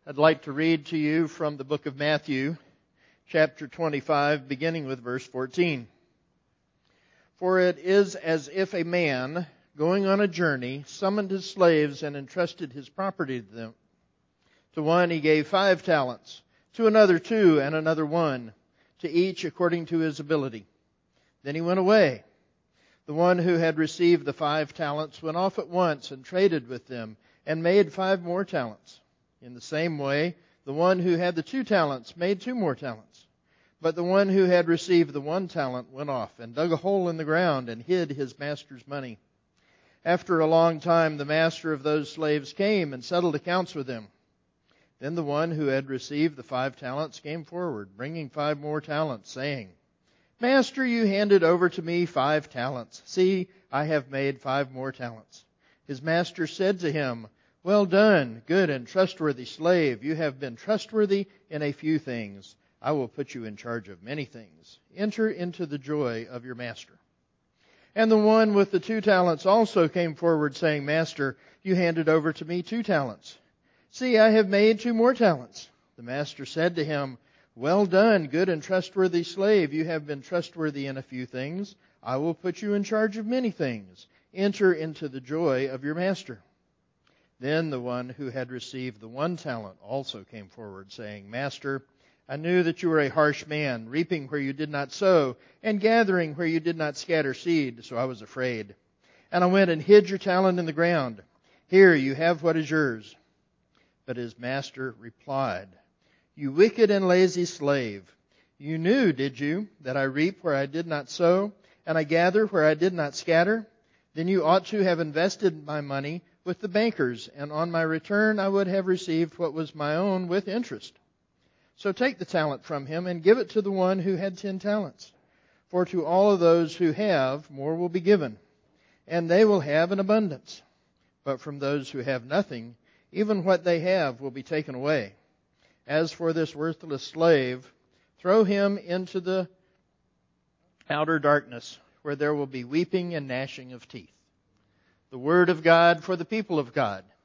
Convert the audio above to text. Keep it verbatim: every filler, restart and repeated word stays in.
I'd like to read to you from the book of Matthew, chapter twenty-five, beginning with verse fourteen. For it is as if a man, going on a journey, summoned his slaves and entrusted his property to them. To one he gave five talents, to another two, and another one, to each according to his ability. Then he went away. The one who had received the five talents went off at once and traded with them, and made five more talents. In the same way, the one who had the two talents made two more talents. But the one who had received the one talent went off and dug a hole in the ground and hid his master's money. After a long time, the master of those slaves came and settled accounts with them. Then the one who had received the five talents came forward, bringing five more talents, saying, Master, you handed over to me five talents. See, I have made five more talents. His master said to him, Well done, good and trustworthy slave. You have been trustworthy in a few things. I will put you in charge of many things. Enter into the joy of your master. And the one with the two talents also came forward, saying, Master, you handed over to me two talents. See, I have made two more talents. The master said to him, Well done, good and trustworthy slave. You have been trustworthy in a few things. I will put you in charge of many things. Enter into the joy of your master. Then the one who had received the one talent also came forward, saying, Master, I knew that you were a harsh man, reaping where you did not sow, and gathering where you did not scatter seed, so I was afraid. And I went and hid your talent in the ground. Here, you have what is yours. But his master replied, You wicked and lazy slave, you knew, did you, that I reap where I did not sow, and I gather where I did not scatter? Then you ought to have invested my money with the bankers, and on my return I would have received what was my own with interest. So take the talent from him and give it to the one who had ten talents. For to all of those who have, more will be given, and they will have an abundance. But from those who have nothing, even what they have will be taken away. As for this worthless slave, throw him into the outer darkness, where there will be weeping and gnashing of teeth. The word of God for the people of God.